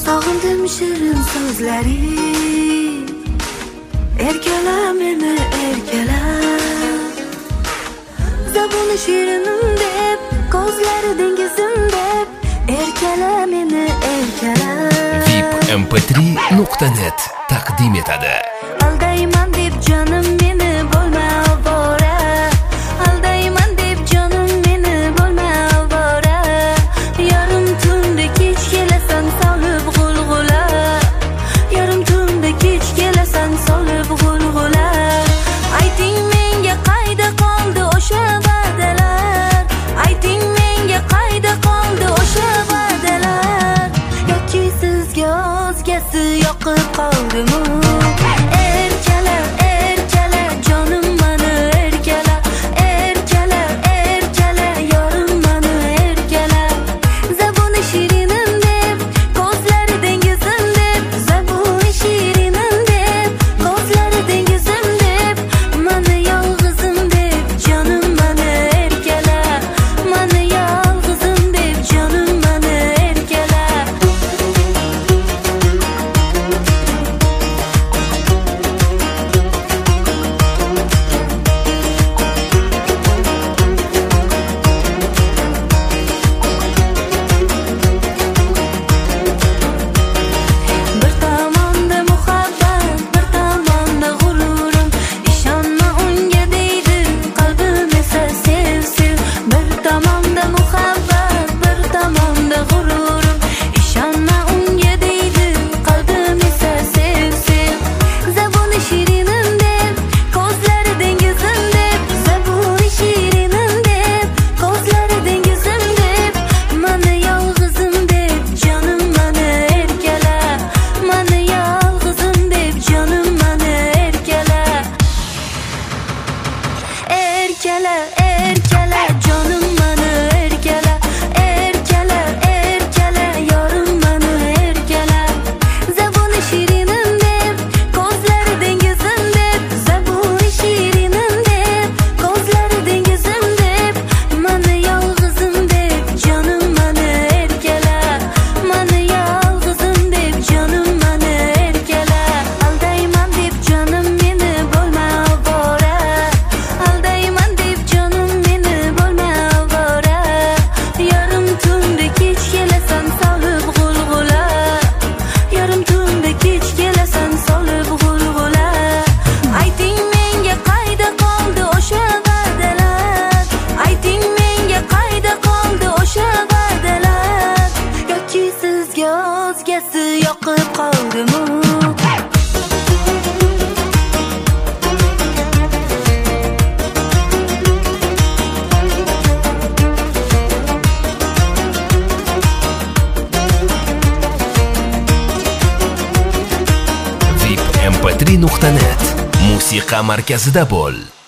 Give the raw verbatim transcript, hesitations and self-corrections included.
Sog'indim shirin so'zlaring, erkala meni erkala. Zabuni shirinim deb, ko'zlari dengizim deb, erkala meni erkala. vip m p три nuqta net taqdim etadi. Aldayman deb jonim meni bo'lma ovora, aldayman deb jonim meni bo'lma ovora. Yarim tunda kech kelasan solib g'ulg'ula, yarim tunda kech kelasan solib g'ulg'ula. Ayting menga qayda qoldi o'sha va'dalar, ayting menga qayda qoldi o'sha va'dalar. Yoki sizga o'zgasi yoqib qoldimi? Erkala, erkala, jonim mani erkala, erkala, erkala, yorim mani erkala. Zabuni shirinim deb, ko'zlari dengizim deb, zabuni shirinim deb, ko'zlari dengizim deb, mani yolg'izim deb, jonim mani erkala, mani yolg'izim deb, jonim mani erkala. Bir tomonda muhabbat, bir tomonda g'ururim, ishonma unga deydi qalbim esa sev sev. Bir tomonda muhabbat, bir tomonda g'ururim, ishonma unga deydi qalbim esa sev sev. Zabuni shirinim deb, ko'zlari dengizim deb, zabuni shirinim deb, ko'zlari dengizim deb, mani yolg'izim deb, jonim mani erkala, mani yolg'izim deb, jonim mani erkala. Erkala, erkala, jonim mani erkala, erkala, erkala, yorim mani erkala. Zabuni shirinim deb, ko'zlari dengizim deb, zabuni shirinim deb, ko'zlari dengizim deb, mani yolg'izim deb, jonim mani erkala, mani yolg'izim deb, jonim mani erkala. Aldayman deb jonim meni bo'lma ovora, aldayman deb jonim meni bo'lma ovora. Yarim tunda kech kelasan solib g'ulg'ula, yarim tunda kech kelasan solib g'ulg'ula. Ayting menga qayda qoldi o'sha va'dalar, ayting menga qayda qoldi o'sha va'dalar. Yoki sizga o'zgasi yoqib qoldimi? vip m p три nuqta net musiqa markazida bo'l.